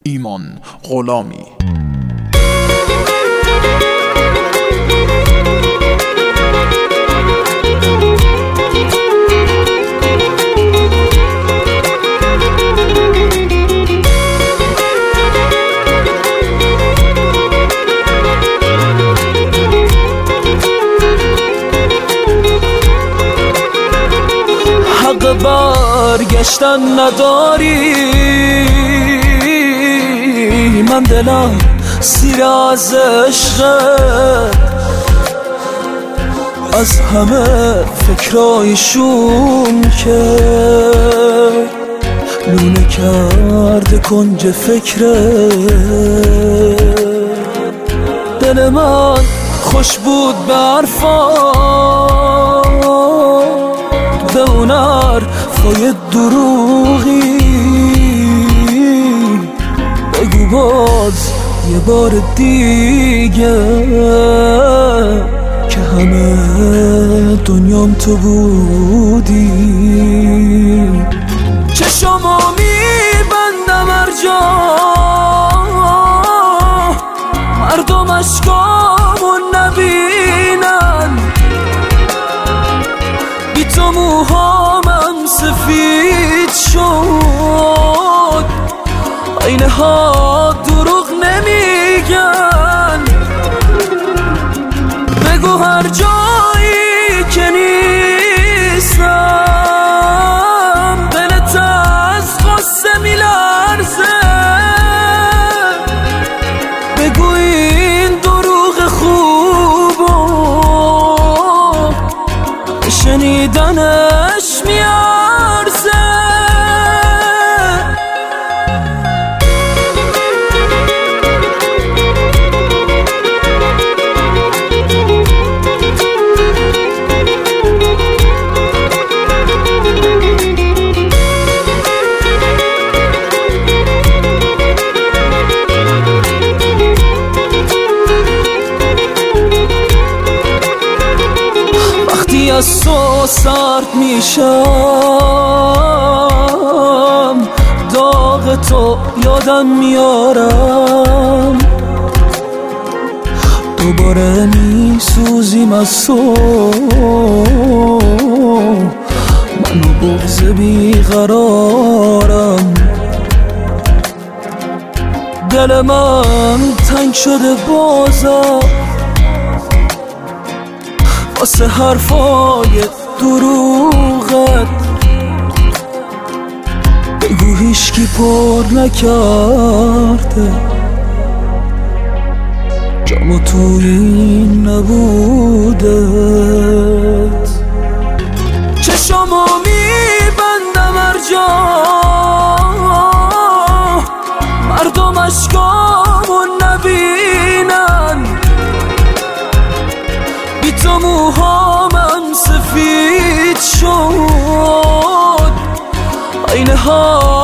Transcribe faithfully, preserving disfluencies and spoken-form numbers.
ایمان غلامی. حق برگشتن نداری، من دلم سیر از عشقت، از همه فکرای شوم که لونه کرده کنج فکرت. دل من خوش بود به حرفات، به اون حرفای دروغی، بگو باز یه بار دیگه که همه دنیام تو بودی. چشمو میبندم هر جا مردم اشکامو نبینن، بی تو موهامم سفید شد، اینه ها دروغ نمیگن. بگو هر جایی که نیستم دلت از غصه میلرزه، بگو این دروغ خوبو شنیدنش میارزه. وقتی از تو سرد میشم داغ تو یادم میارم، دوباره میسوزیم از تو، منو بغض بیقرارم. دل من تنگ شده بازم واسه حرفای دروغت، بگو هیچکی پر نکرده جامو توی این نبودت. چشمو میبندم هر جا مردم اشکامو نبینن، بی تو موهامم سفید شد، اینه ها